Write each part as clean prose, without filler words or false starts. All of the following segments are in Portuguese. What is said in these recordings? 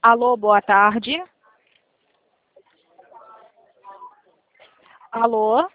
Alô, boa tarde. Alô?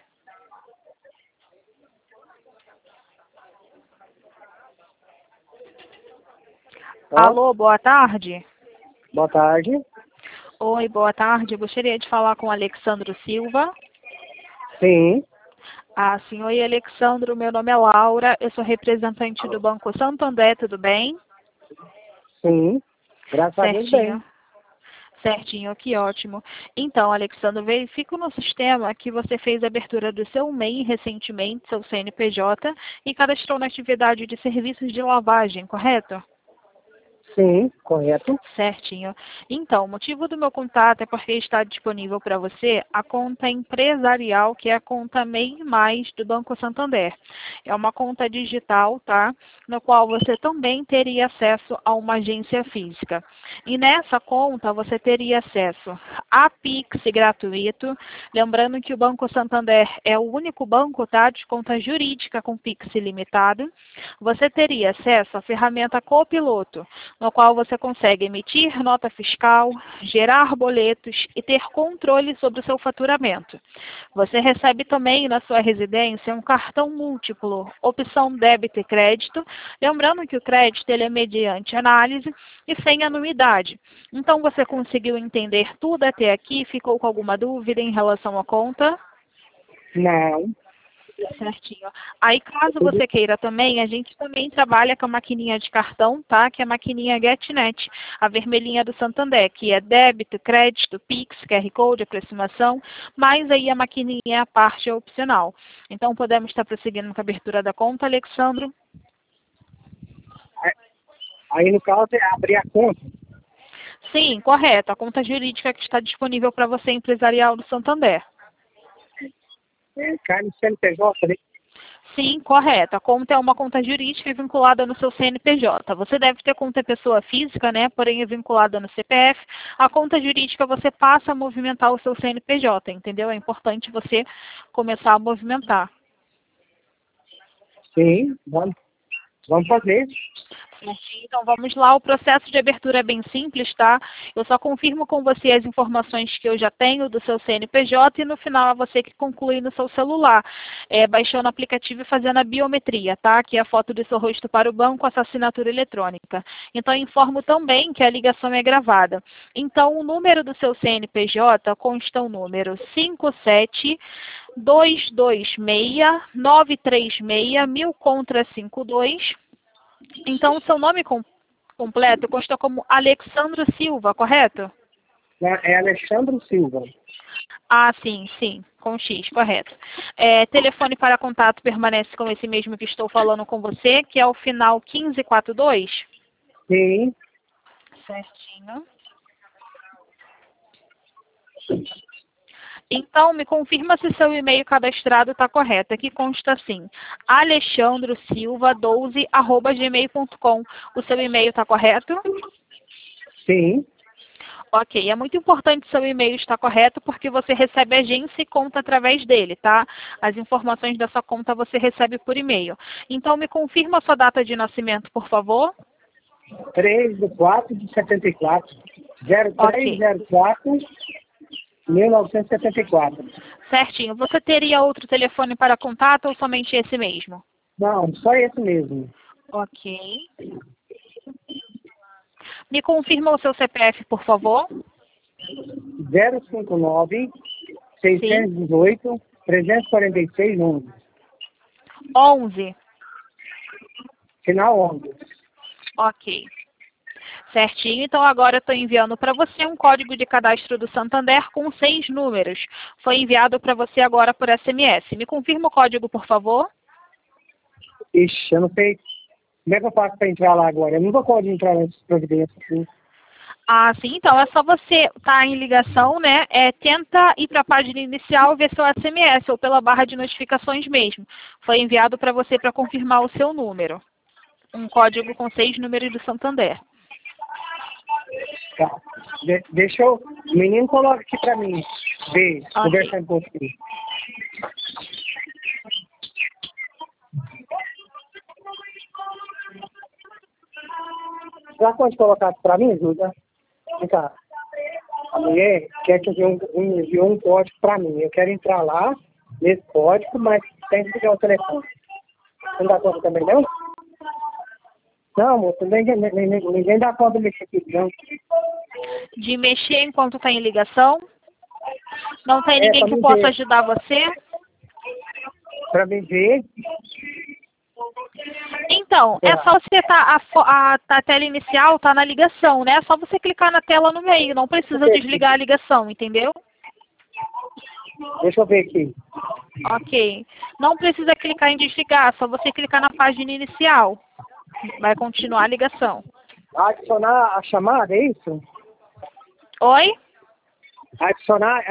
Ó, Alô, boa tarde. boa tarde. Oi, boa tarde. Eu gostaria de falar com o Alexandro Silva. Sim, Sim, oi, Alexandro. Meu nome é Laura. Eu sou representante do Banco Santander, tudo bem? sim. Graças a Deus, bem. Certinho. Certinho, que ótimo. Então, Alexandro, verifico no sistema que você fez a abertura do seu MEI recentemente, seu CNPJ, e cadastrou na atividade de serviços de lavagem, correto? Sim, correto. Certinho. Então, o motivo do meu contato é porque está disponível para você a conta empresarial, que é a conta MEI Mais do Banco Santander. É uma conta digital, tá? No qual você também teria acesso a uma agência física. E nessa conta você teria acesso a Pix gratuito. Lembrando que o Banco Santander é o único banco, tá? De conta jurídica com Pix ilimitado. Você teria acesso à ferramenta Copiloto, no qual você consegue emitir nota fiscal, gerar boletos e ter controle sobre o seu faturamento. Você recebe também na sua residência um cartão múltiplo, opção débito e crédito, lembrando que o crédito ele é mediante análise e sem anuidade. Então você conseguiu entender tudo até aqui? Ficou com alguma dúvida em relação à conta? Não. Certinho. Aí, caso Tudo. você queira também, a gente também trabalha com a maquininha de cartão, tá? Que é a maquininha GetNet, a vermelhinha do Santander, que é débito, crédito, Pix, QR Code, aproximação, mas aí a maquininha é a parte opcional. Então, podemos estar prosseguindo com a abertura da conta, Alexandro? Aí, no caso, é abrir a conta. Sim, correto. A conta jurídica que está disponível para você, empresarial do Santander. Cai no CNPJ, né? Sim, correto. A conta é uma conta jurídica vinculada no seu CNPJ. Você deve ter conta pessoa física, né? Porém é vinculada no CPF. A conta jurídica você passa a movimentar o seu CNPJ, entendeu? É importante você começar a movimentar. Sim, vamos fazer. Certinho. Então vamos lá, o processo de abertura é bem simples, tá? Eu só confirmo com você as informações que eu já tenho do seu CNPJ e no final é você que conclui no seu celular, baixando o aplicativo e fazendo a biometria, tá? Que é a foto do seu rosto para o banco, essa assinatura eletrônica. Então informo também que a ligação é gravada. Então o número do seu CNPJ consta o número 57 226 936 contra 52. Então, o seu nome completo consta como Alexandro Silva, correto? É Alexandre Silva. Sim, sim, com X, correto. Telefone para contato permanece com esse mesmo que estou falando com você, que é o final 1542? Sim. Certinho. Então, me confirma se seu e-mail cadastrado está correto. Aqui consta assim, alexandrosilva12@gmail.com. O seu e-mail está correto? Sim. Ok, é muito importante seu e-mail estar correto porque você recebe agência e conta através dele, tá? As informações da sua conta você recebe por e-mail. Então, me confirma a sua data de nascimento, por favor. 3/4/74. Ok, 03/04/1974. certinho. Você teria outro telefone para contato ou somente esse mesmo? Não, só esse mesmo. Ok. Me confirma o seu CPF, por favor. 059 Sim. 618 346 11. 11. Final 11. Ok. Certinho. Então, agora eu estou enviando para você um código de cadastro do Santander com 6 números. Foi enviado para você agora por SMS. Me confirma o código, por favor. Ixi, eu não sei. Como é que eu faço para entrar lá agora? Eu nunca pode entrar nessas providências assim. Sim. Então, é só você estar em ligação, né? Tenta ir para a página inicial e ver seu SMS ou pela barra de notificações mesmo. Foi enviado para você para confirmar o seu número. Um código com 6 números do Santander. Tá. Deixa eu. O menino coloca aqui para mim. Ver, Ok. conversando com você. Já pode colocar para mim, Júlia? Vem cá. A mulher quer que enviou um código para mim. Eu quero entrar lá nesse código, mas tem que ligar o telefone. Você não dá conta também, não? Não, moço, ninguém dá conta de mexer aqui, não. De mexer enquanto está em ligação? Não tem ninguém pra que mim possa ver. ajudar você? Para mim ver. Então, é só você a tela inicial tá na ligação, né? É só você clicar na tela no meio, não precisa desligar a ligação, entendeu? Deixa eu ver aqui. Ok. Não precisa clicar em desligar, só você clicar na página inicial. Vai continuar a ligação. Adicionar a chamada, é isso? Oi? Adicionar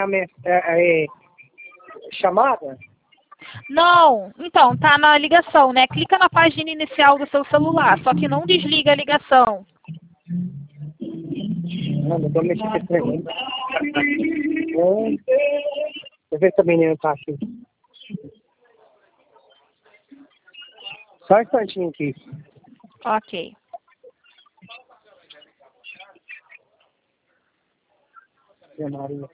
chamada? Não. Então, tá na ligação, né? Clica na página inicial do seu celular, só que não desliga a ligação. Não, não vou mexer com esse negócio. Deixa eu ver se a menina tá aqui. Só um instantinho aqui. Ok. Maria.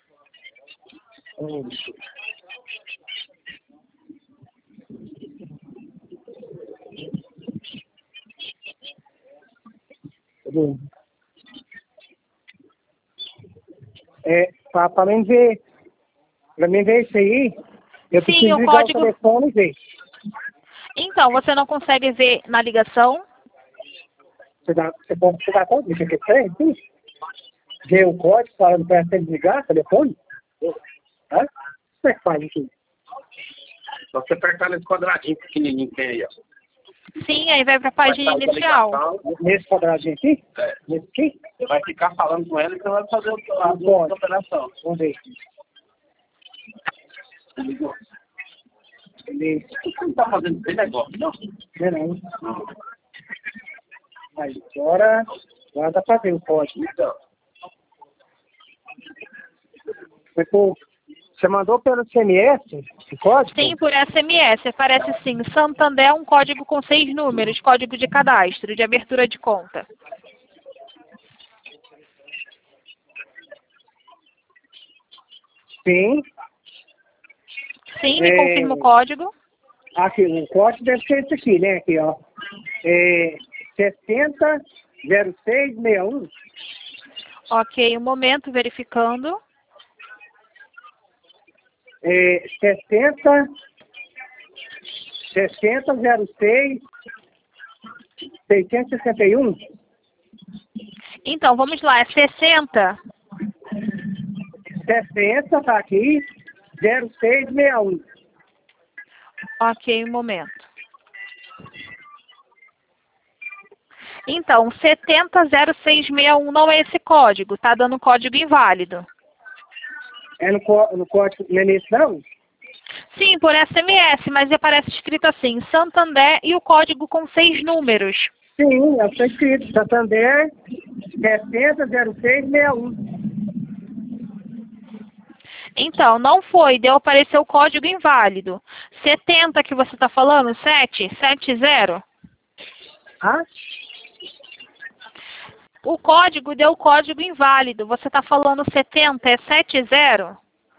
Para mim ver isso aí, eu preciso o ligar código... o telefone e ver. Então, você não consegue ver na ligação? Você dá conta disso aqui? Sim. Ver o código falando para você desligar o telefone? Hã? Como é que faz isso? Só você apertar nesse quadradinho pequenininho que tem aí, ó. Sim, aí vai para a página inicial. Nesse quadradinho aqui? É. Nesse aqui? Você vai ficar falando com ela e você vai fazer a operação. Vamos ver. Ligou. Beleza. Você não tá fazendo esse negócio, não? Não. Aí, agora dá para ver o código. Então, Você mandou pelo SMS o código? Sim, por SMS. Aparece sim. Santander, um código com 6 números, código de cadastro, de abertura de conta. Sim. Sim, me confirma o código. Aqui, o código deve ser esse aqui, né? Aqui, ó. 700661. Ok, um momento, verificando. 6006 661. Então, vamos lá, é 60. 60, tá aqui, 0661. Ok, um momento. Então, 700661 não é esse código, tá dando código inválido. É no código, não é nesse não? Sim, por SMS, mas aparece escrito assim, Santander e o código com 6 números. Sim, está escrito, Santander 700661. Então, não foi, apareceu o código inválido. 70 que você está falando, 770? Ah? O código deu código inválido. Você está falando 70, é 70?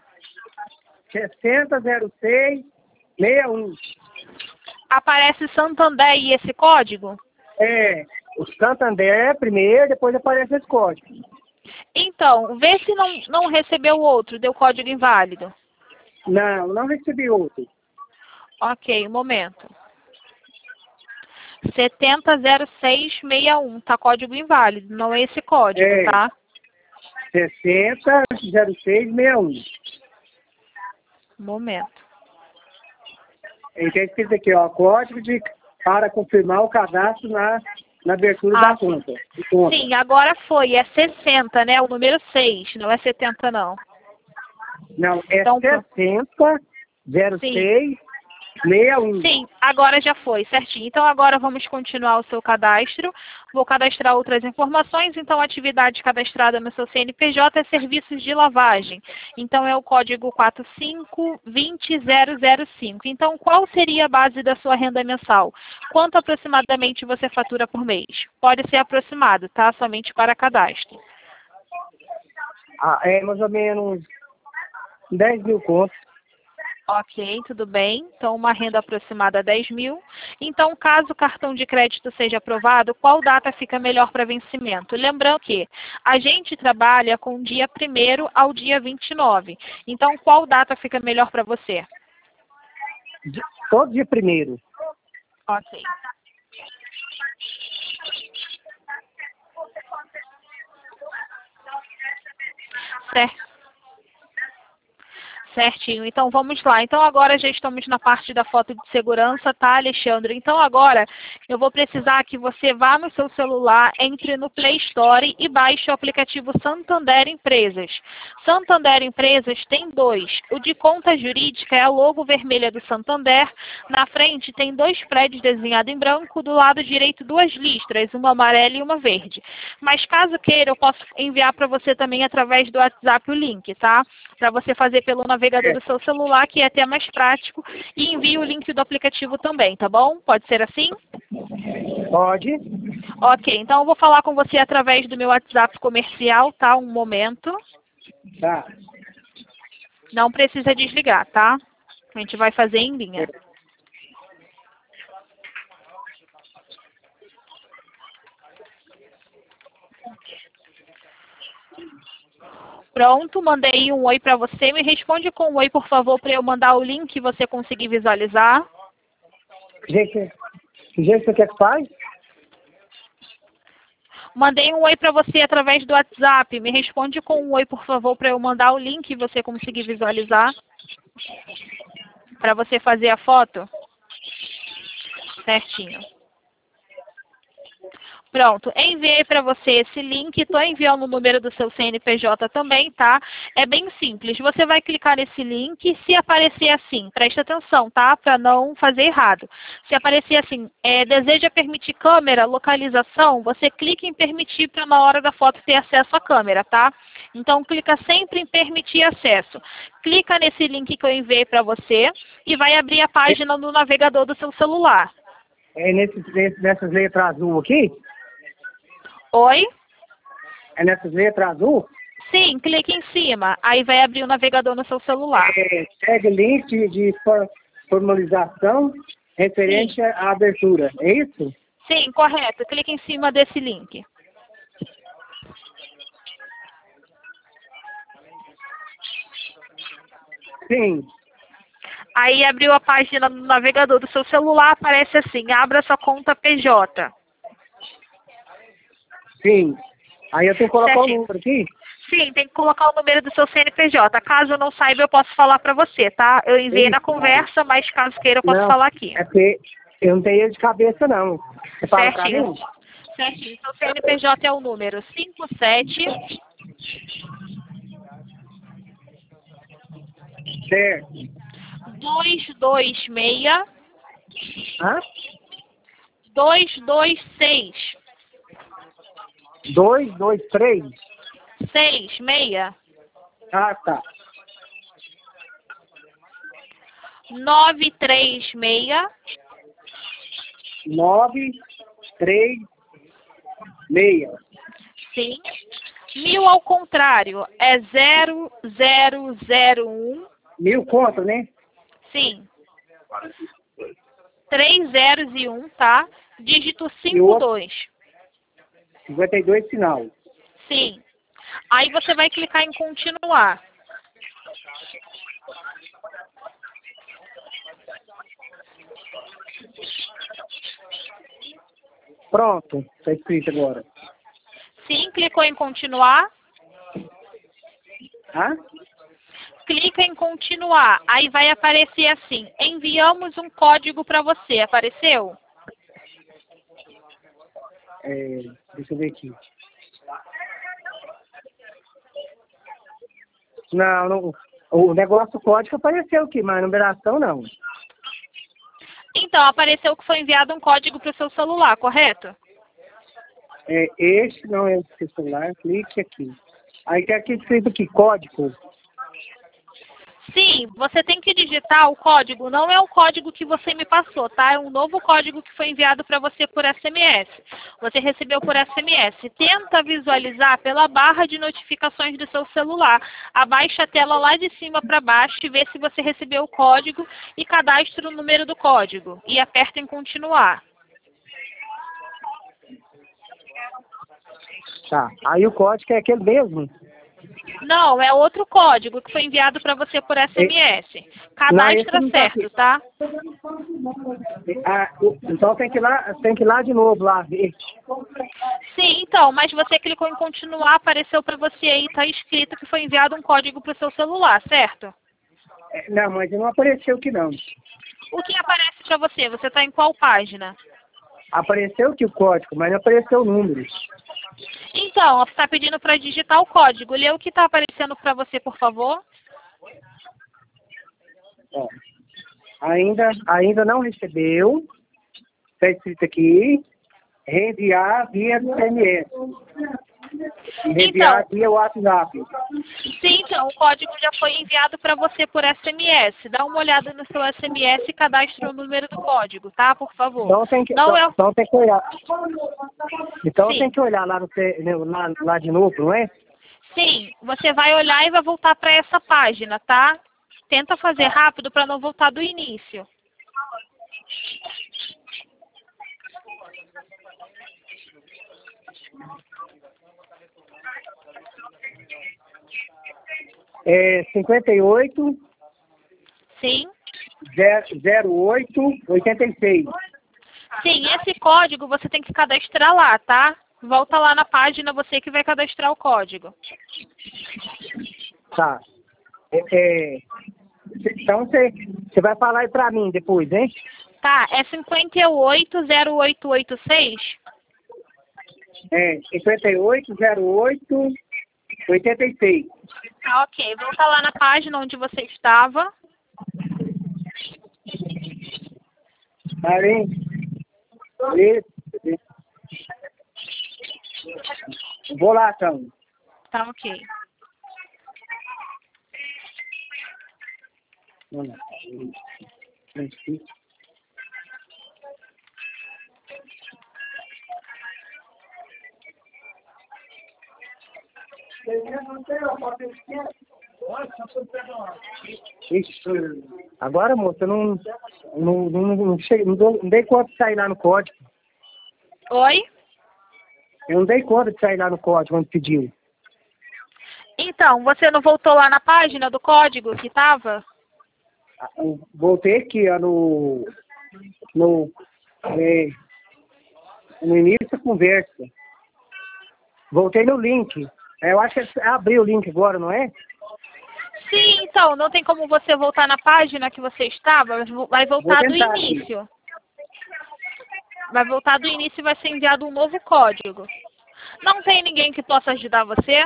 600661. Aparece Santander e esse código? É, o Santander primeiro, depois aparece esse código. Então, vê se não recebeu o outro, deu código inválido. Não recebi outro. Ok, um momento. 700661, tá código inválido, não é esse código, tá? 600661. Um momento. Ele tem escrito aqui, ó, código para confirmar o cadastro na abertura da conta. Sim, agora foi, é 60, né? O número 6, não é 70 não. Não, é então, 600661. Sim, agora já foi, certinho. Então agora vamos continuar o seu cadastro. Vou cadastrar outras informações. Então, a atividade cadastrada no seu CNPJ é serviços de lavagem. Então, é o código 4520005. Então, qual seria a base da sua renda mensal? Quanto aproximadamente você fatura por mês? Pode ser aproximado, tá? Somente para cadastro. É mais ou menos 10 mil contos. Ok, tudo bem. Então, uma renda aproximada 10 mil. Então, caso o cartão de crédito seja aprovado, qual data fica melhor para vencimento? Lembrando que a gente trabalha com dia 1º ao dia 29. Então, qual data fica melhor para você? Todo dia 1º. Ok. Certo. Certinho. Então, vamos lá. Então, agora já estamos na parte da foto de segurança, tá, Alexandre? Então, agora eu vou precisar que você vá no seu celular, entre no Play Store e baixe o aplicativo Santander Empresas. Santander Empresas tem dois. O de conta jurídica é a logo vermelha do Santander. Na frente tem 2 prédios desenhados em branco. Do lado direito, 2 listras, uma amarela e uma verde. Mas, caso queira, eu posso enviar para você também através do WhatsApp o link, tá? Para você fazer pelo navegador do seu celular, que é até mais prático, e envie o link do aplicativo também, tá bom? Pode ser assim? Pode. Ok, então eu vou falar com você através do meu WhatsApp comercial, tá? Um momento. Tá. Não precisa desligar, tá? A gente vai fazer em linha. Pronto, mandei um oi para você. Me responde com um oi, por favor, para eu mandar o link e você conseguir visualizar. Que jeito você quer que faz? Mandei um oi para você através do WhatsApp. Me responde com um oi, por favor, para eu mandar o link e você conseguir visualizar. Para você fazer a foto. Certinho. Pronto, enviei para você esse link, estou enviando o número do seu CNPJ também, tá? É bem simples, você vai clicar nesse link, se aparecer assim, presta atenção, tá? Para não fazer errado. Se aparecer assim, deseja permitir câmera, localização, você clica em permitir para na hora da foto ter acesso à câmera, tá? Então, clica sempre em permitir acesso. Clica nesse link que eu enviei para você e vai abrir a página no navegador do seu celular. É nessas letras azul aqui? Oi? É nessas letras azul? Sim, clique em cima. Aí vai abrir o navegador no seu celular. Segue link de formalização referente Sim. à abertura. É isso? Sim, correto. Clique em cima desse link. Sim. Aí abriu a página no navegador do seu celular, aparece assim, abra sua conta PJ. Sim. Aí eu tenho que colocar Certinho. o número aqui? Sim, tem que colocar o número do seu CNPJ. Caso eu não saiba, eu posso falar para você, tá? Eu enviei Isso, na conversa, mas caso queira, eu posso não, falar aqui. é porque eu não tenho ele de cabeça, não. Você fala pra Certinho. mim? Certinho. Então, CNPJ é o número 57 Certo. 226 Hã? 226 2, 2, 3. 66 Ah, tá. 936 9, 3, 6. sim. 1000 ao contrário é 0001, 1000 conto, né? sim. 3 zeros e 1, tá? Dígito E o outro? 52. 52 sinal. Sim. Aí você vai clicar em continuar. Pronto. Está escrito agora. Sim, clicou em continuar. Hã? Clica em continuar. Aí vai aparecer assim, enviamos um código para você. Apareceu? Deixa eu ver aqui. Não, o negócio código apareceu aqui, mas a numeração não. Então, apareceu que foi enviado um código para o seu celular, correto? Este não é o seu celular, clique aqui. Aí tem aqui escrito aqui, código. Sim, você tem que digitar o código, não é o código que você me passou, tá? É um novo código que foi enviado para você por SMS. Você recebeu por SMS. Tenta visualizar pela barra de notificações do seu celular. Abaixa a tela lá de cima para baixo e vê se você recebeu o código e cadastre o número do código. E aperta em continuar. Tá. Aí o código é aquele mesmo. Não, é outro código que foi enviado para você por SMS. Cadastra não tá aqui. certo, tá? Então tem que ir lá de novo, lá ver. Sim, então, mas você clicou em continuar, apareceu para você aí, tá escrito que foi enviado um código para o seu celular, certo? Não, mas não apareceu que não. O que aparece para você? Você está em qual página? Apareceu que o código, mas não apareceu o número. Então, você está pedindo para digitar o código. Lê o que está aparecendo para você, por favor. Ó, ainda não recebeu. Está escrito aqui, reenviar via SMS. Reenviar via WhatsApp. Sim, então, o código já foi enviado para você por SMS. Dá uma olhada no seu SMS e cadastre o número do código, tá? Por favor. Então tem que olhar. Então Sim. tem que olhar lá de novo, não é? Sim, você vai olhar e vai voltar para essa página, tá? Tenta fazer rápido para não voltar do início. É 58 Sim. 08 86. Sim, esse código você tem que cadastrar lá, tá? Volta lá na página, você que vai cadastrar o código. Tá. Então você vai falar aí pra mim depois, hein? Tá, é 580886? 58 08 86. Tá, ok. Volta lá na página onde você estava. Além. Vou lá, então. Tá, ok. Vamos lá. Ixi, agora, moça, eu não dei conta de sair lá no código. Oi? Eu não dei conta de sair lá no código quando pediu. Então, você não voltou lá na página do código que estava? Eu voltei aqui, ó, no início da conversa. Voltei no link. Eu acho que abriu o link agora, não é? Sim, então, não tem como você voltar na página que você estava, vai voltar do início. Vai voltar do início e vai ser enviado um novo código. Não tem ninguém que possa ajudar você?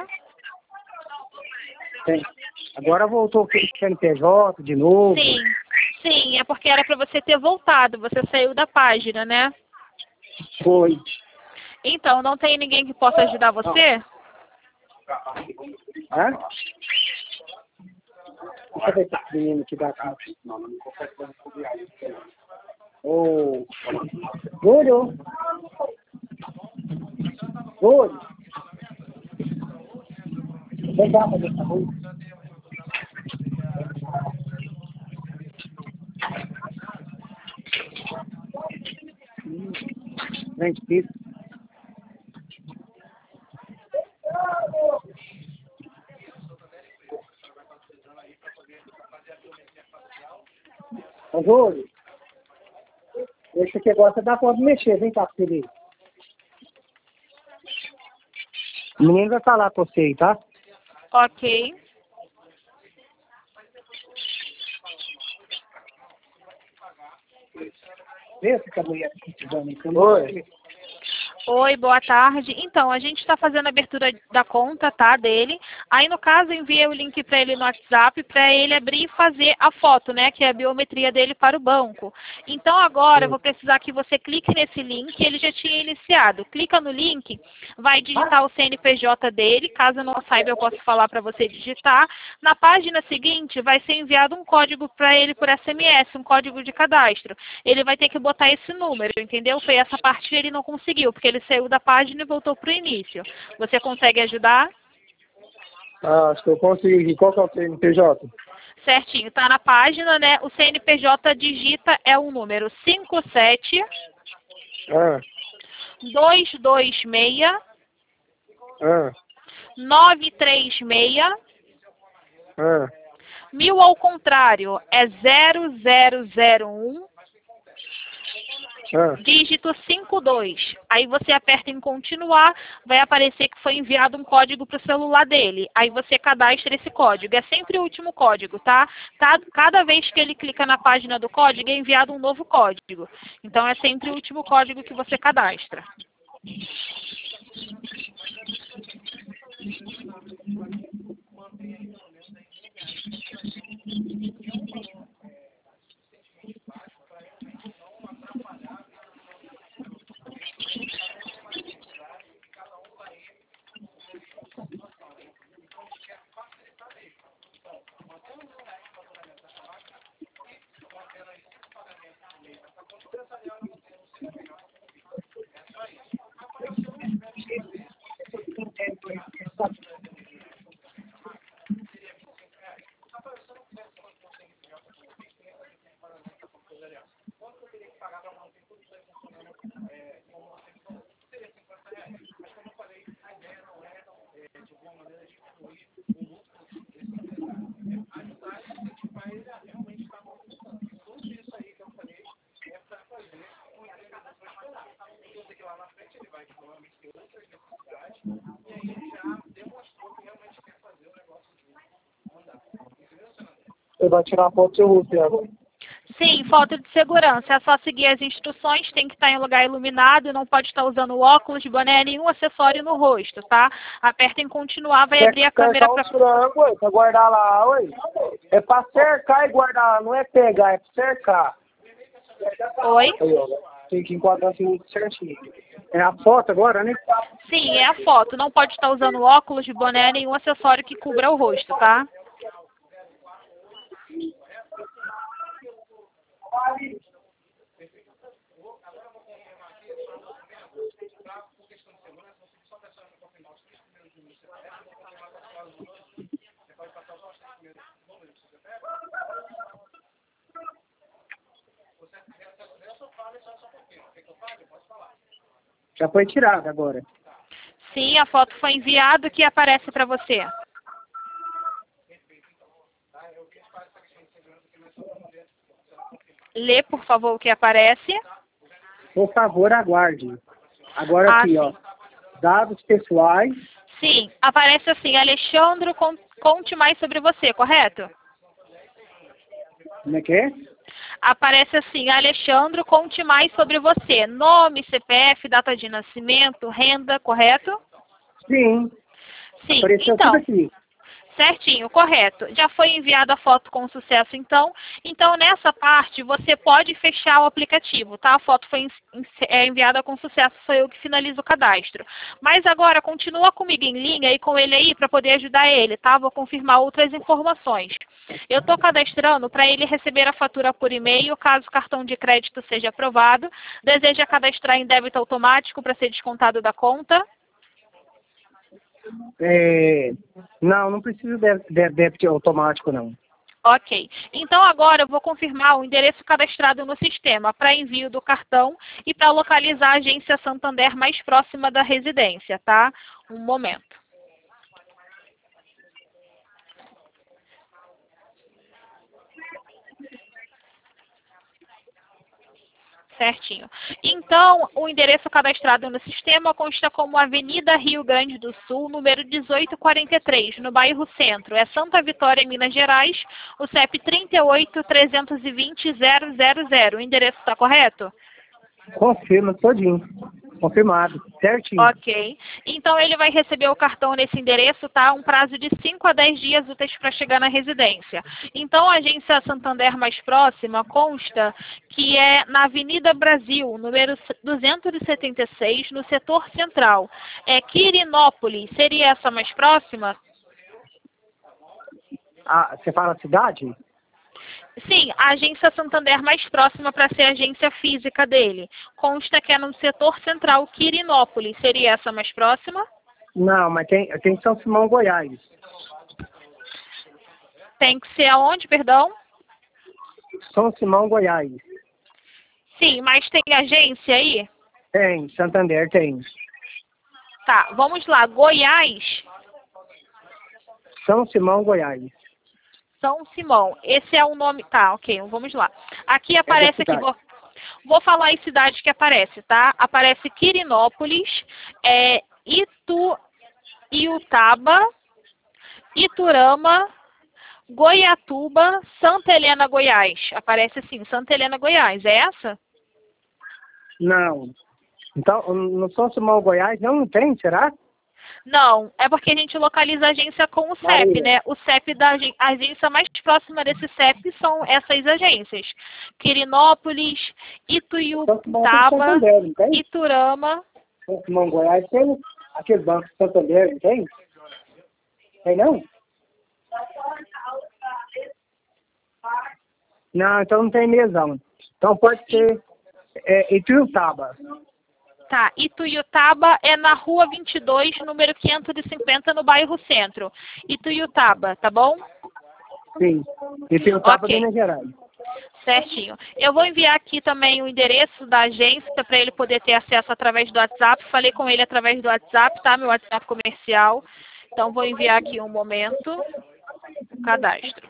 Tem. Agora voltou o CNPJ de novo. Sim, é porque era para você ter voltado, você saiu da página, né? Foi. Então, não tem ninguém que possa ajudar você? Hã? Deixa eu ver esse menino aqui da casa. Ô, Júlio. Júlio. Vem cá fazer essa rua. Vem difícil. Ô, Júlio, esse aqui agora você dá conta de mexer, vem cá, filho. O menino vai falar com você aí, tá? Ok. Vê essa mulher aqui precisando aí. Oi. Oi, boa tarde. Então, a gente está fazendo a abertura da conta, tá, dele. Aí, no caso, eu enviei o link para ele no WhatsApp para ele abrir e fazer a foto, né, que é a biometria dele para o banco. Então, agora, eu vou precisar que você clique nesse link, ele já tinha iniciado. Clica no link, vai digitar o CNPJ dele, caso eu não saiba, eu posso falar para você digitar. Na página seguinte, vai ser enviado um código para ele por SMS, um código de cadastro. Ele vai ter que botar esse número, entendeu? Foi essa parte que ele não conseguiu, porque ele saiu da página e voltou para o início. Você consegue ajudar? Ah, acho que eu consegui. Qual que é o CNPJ? Certinho, tá na página, né? O CNPJ digita é o número 57 Ah, 226 ah, 936 ah. 1000 ao contrário é 0001 dígito 52. Aí você aperta em continuar, vai aparecer que foi enviado um código para o celular dele. Aí você cadastra esse código. É sempre o último código, tá? Cada vez que ele clica na página do código, é enviado um novo código. Então é sempre o último código que você cadastra. Você vai tirar a foto do seu rosto agora. Sim, foto de segurança. É só seguir as instruções, tem que estar em lugar iluminado, não pode estar usando óculos, boné, nenhum acessório no rosto, tá? Aperta em continuar, vai abrir a câmera para... frango, ué, pra guardar lá, ué. É pra cercar e guardar lá, não é pegar, é pra cercar. Oi? Aí, ó, tem que enquadrar assim certinho. É a foto agora, né? Sim, é a foto. Não pode estar usando óculos, boné, nenhum acessório que cubra o rosto, tá? Já foi tirada agora. Sim, a foto foi enviada, o que aparece para você? Lê, por favor, o que aparece. Por favor, aguarde. Agora aqui, sim. ó. Dados pessoais. Sim, aparece assim, Alexandre, conte mais sobre você, correto? Como é que é? Aparece assim, Alexandre, conte mais sobre você. Nome, CPF, data de nascimento, renda, correto? Sim. Sim, Apareceu então, tudo aqui. certinho, correto. Já foi enviada a foto com sucesso, então. Então, nessa parte, você pode fechar o aplicativo, tá? A foto foi enviada com sucesso, sou eu que finalizo o cadastro. Mas agora, continua comigo em linha e com ele aí para poder ajudar ele, tá? Vou confirmar outras informações. Eu estou cadastrando para ele receber a fatura por e-mail, caso o cartão de crédito seja aprovado. Deseja cadastrar em débito automático para ser descontado da conta? Não precisa de débito automático, não. Ok. Então, agora eu vou confirmar o endereço cadastrado no sistema para envio do cartão e para localizar a agência Santander mais próxima da residência, tá? Um momento. Certinho. Então, o endereço cadastrado no sistema consta como Avenida Rio Grande do Sul, número 1843, no bairro Centro. É Santa Vitória, Minas Gerais, o CEP 38.320.000. O endereço está correto? Confirma todinho. Confirmado. Certinho. Ok. Então ele vai receber o cartão nesse endereço, tá? Um prazo de 5 a 10 dias úteis para chegar na residência. Então a agência Santander mais próxima consta que é na Avenida Brasil, número 276, no setor central. É Quirinópolis. Seria essa mais próxima? Ah, você fala a cidade? Sim, a agência Santander mais próxima para ser a agência física dele. Consta que é no setor central, Quirinópolis. Seria essa mais próxima? Não, mas tem São Simão, Goiás. Tem que ser aonde, perdão? São Simão, Goiás. Sim, mas tem agência aí? Tem, Santander tem. Tá, vamos lá. Goiás, São Simão, Goiás. São Simão. Esse é o nome. Tá, ok, vamos lá. Aqui aparece aqui, cidade. vou falar as cidades que aparece, tá? Aparece Quirinópolis, Iutaba, Iturama, Goiatuba, Santa Helena, Goiás. Aparece assim, Santa Helena, Goiás. É essa? Não. Então, no São Simão, Goiás, não tem, será? Não, é porque a gente localiza a agência com o CEP, Maria. né? O CEP da a agência mais próxima desse CEP são essas agências. Quirinópolis, São Simão tem Ituiutaba, Santander, não tem? Iturama. São Simão, Goiás tem aquele banco Santander, não tem? Tem não? Não, então não tem mesmo. Então pode ser Ituiutaba. Tá, Ituiutaba é na rua 22, número 550, no bairro Centro. Ituiutaba, tá bom? Sim. Ituiutaba, Ok. Minas Gerais. Certinho. Eu vou enviar aqui também o endereço da agência para ele poder ter acesso através do WhatsApp. Falei com ele através do WhatsApp, tá? Meu WhatsApp comercial. Então, vou enviar aqui um momento o cadastro.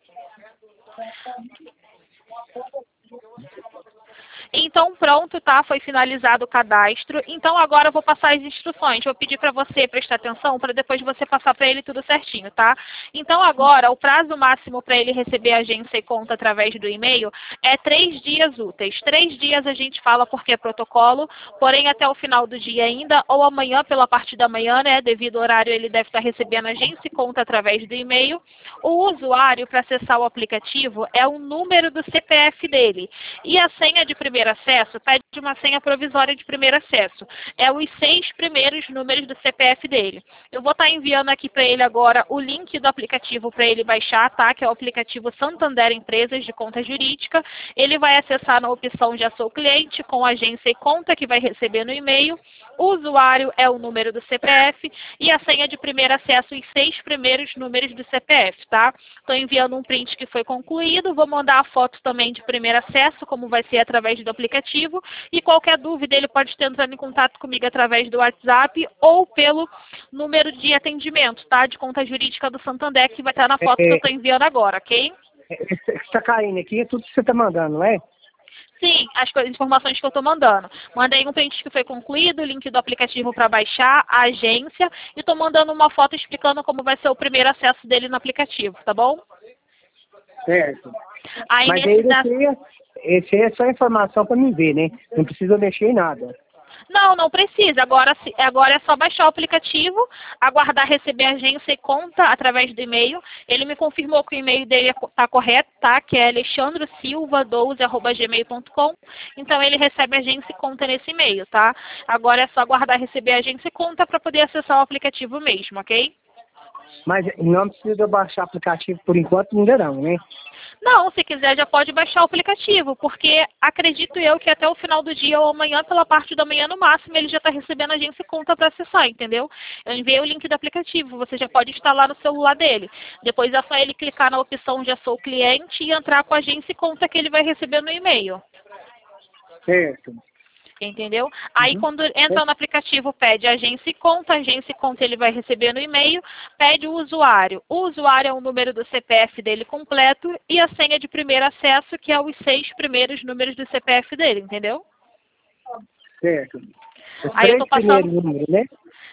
Então, pronto, tá? Foi finalizado o cadastro. Então, agora eu vou passar as instruções. Vou pedir para você prestar atenção para depois você passar para ele tudo certinho, tá? Então, agora, o prazo máximo para ele receber a agência e conta através do e-mail é 3 dias úteis. 3 dias a gente fala porque é protocolo, porém, até o final do dia ainda, ou amanhã pela parte da manhã, né? Devido ao horário, ele deve estar recebendo a agência e conta através do e-mail. O usuário, para acessar o aplicativo, é o número do CPF dele. E a senha de primeiro acesso pede uma senha provisória de primeiro acesso. É os 6 primeiros números do CPF dele. Eu vou estar enviando aqui para ele agora o link do aplicativo para ele baixar, tá? Que é o aplicativo Santander Empresas de Conta Jurídica. Ele vai acessar na opção Já Sou Cliente, com agência e conta, que vai receber no e-mail. O usuário é o número do CPF e a senha de primeiro acesso, os 6 primeiros números do CPF, tá? Estou enviando um print que foi concluído. Vou mandar a foto também de primeiro acesso, como vai ser através do aplicativo. E qualquer dúvida, ele pode estar entrando em contato comigo através do WhatsApp ou pelo número de atendimento, tá? De conta jurídica do Santander, que vai estar na foto que eu estou enviando agora, ok? Está caindo aqui, é tudo que você está mandando, não é? Sim, as informações que eu estou mandando. Mandei um print que foi concluído, o link do aplicativo para baixar, a agência, e estou mandando uma foto explicando como vai ser o primeiro acesso dele no aplicativo, tá bom? Certo. Aí, Mas aí esse é só informação para mim ver, né? Não precisa mexer em nada. Não precisa. Agora é só baixar o aplicativo, aguardar receber a agência e conta através do e-mail. Ele me confirmou que o e-mail dele está correto, tá? Que é alexandrosilva12@gmail.com. Então ele recebe a agência e conta nesse e-mail, tá? Agora é só aguardar receber a agência e conta para poder acessar o aplicativo mesmo, ok? Mas não precisa baixar aplicativo por enquanto, ainda não, né? Não, se quiser já pode baixar o aplicativo, porque acredito eu que até o final do dia ou amanhã, pela parte da manhã no máximo, ele já está recebendo a agência e conta para acessar, entendeu? Eu enviei o link do aplicativo, você já pode instalar no celular dele. Depois é só ele clicar na opção Já Sou Cliente e entrar com a agência e conta que ele vai receber no e-mail. Certo. Entendeu? Aí quando entra no aplicativo, pede agência e conta ele vai receber no e-mail, pede o usuário. O usuário é o número do CPF dele completo e a senha de primeiro acesso, que é os 6 primeiros números do CPF dele, entendeu? Certo. Os Aí eu 3 tô passando primeiros números, né?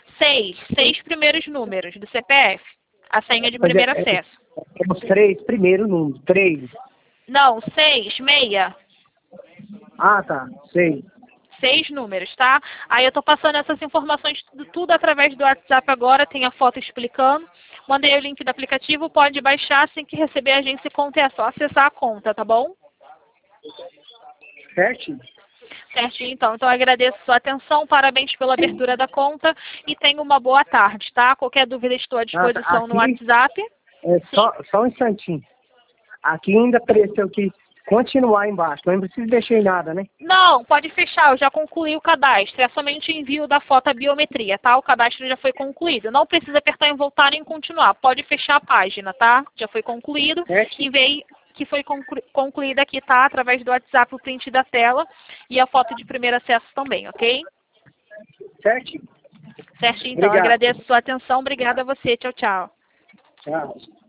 6 primeiros números do CPF, a senha de primeiro acesso. Os 3 primeiros números, 3. Não, 6, meia. Ah, tá, sei. 6 números, tá? Aí eu tô passando essas informações tudo através do WhatsApp agora, tem a foto explicando. Mandei o link do aplicativo, pode baixar assim que receber a agência conta, é só acessar a conta, tá bom? Certinho. Certinho, então. Então, eu agradeço a sua atenção, parabéns pela abertura da conta e tenha uma boa tarde, tá? Qualquer dúvida estou à disposição no Aqui, WhatsApp. só um instantinho. Aqui ainda apareceu que continuar embaixo, não precisa deixar em nada, né? Não, pode fechar, eu já concluí o cadastro. É somente o envio da foto à biometria, tá? O cadastro já foi concluído. Não precisa apertar em voltar nem continuar. Pode fechar a página, tá? Já foi concluído. E veio que foi concluída aqui, tá? Através do WhatsApp, o print da tela e a foto de primeiro acesso também, ok? Certinho. Certinho, então. Obrigado. Agradeço a sua atenção. Obrigada a você. Tchau, tchau. Tchau.